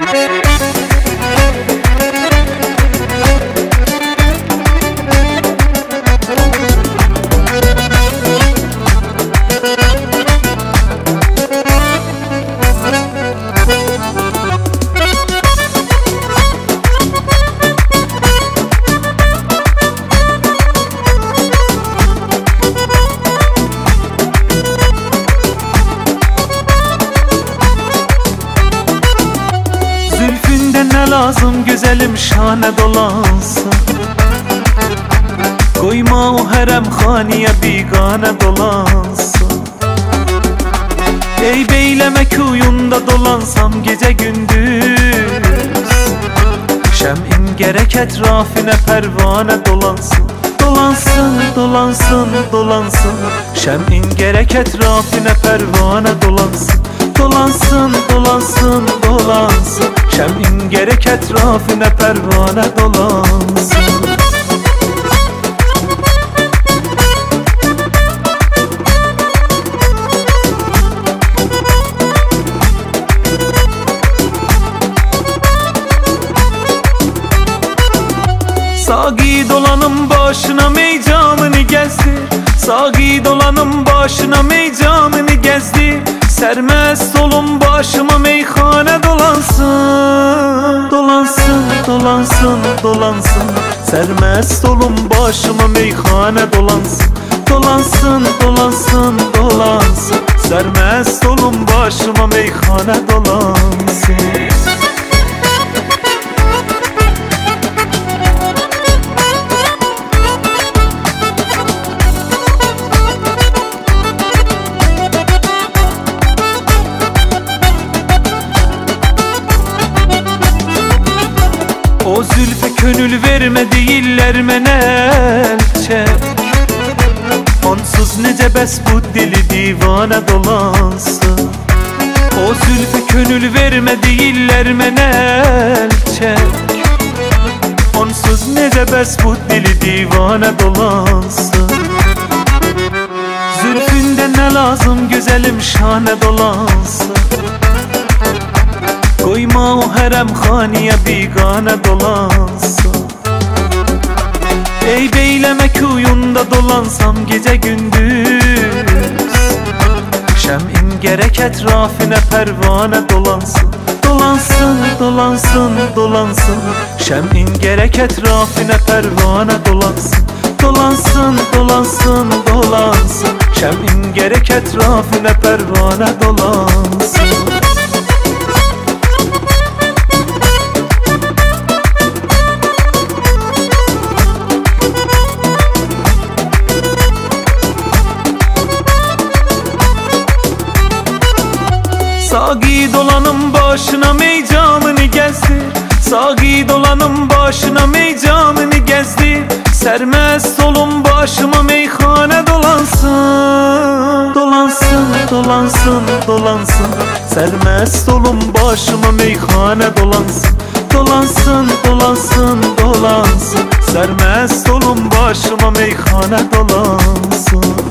Ne lazım güzelim şane dolansın, koyma o harem haniye bigane dolansın. Ey beyleme kuyunda dolansam gece gündüz, şem'in gerek etrafine pervane dolansın. Dolansın, dolansın, dolansın, şem'in gerek etrafine pervane dolansın. Dolansın, dolansın, dolansın, şem'in gerek etrafine pervane dolansın. Sağı dolanın başına meycanını gezdi, sağı dolanın başına meycanını gezdi. Sermest olun başıma meyhane dolansın. Dolansın, dolansın, dolansın, sermest olun başıma meyhane dolansın. Dolansın, dolansın, dolansın, sermest olun başıma meyhane dolansın. O zülfe könül verme değiller menel çek, onsuz nece bes bu dili divane dolansın. O zülfe könül verme değiller menel çek, onsuz nece bes bu dili divane dolansın. Zülfünde ne lazım güzelim şane dolansın, koyma o harem haniye bigane dolansın. Ey beyleme kuyunda dolansam gece gündüz, şem'in gerek etrafine pervane dolansın. Dolansın, dolansın, dolansın, şem'in gerek etrafine pervane dolansın. Dolansın, dolansın, dolansın, şem'in gerek etrafine pervane dolansın. Sağı dolanın başına meycanını gezdi, sağı dolanın başına meycanını gezdi. Sermest olun başıma meyhane dolansın. Dolansın, dolansın, dolansın, sermest olun başıma meyhane dolansın. Dolansın, dolansın, dolansın, sermest olun başıma meyhane dolansın.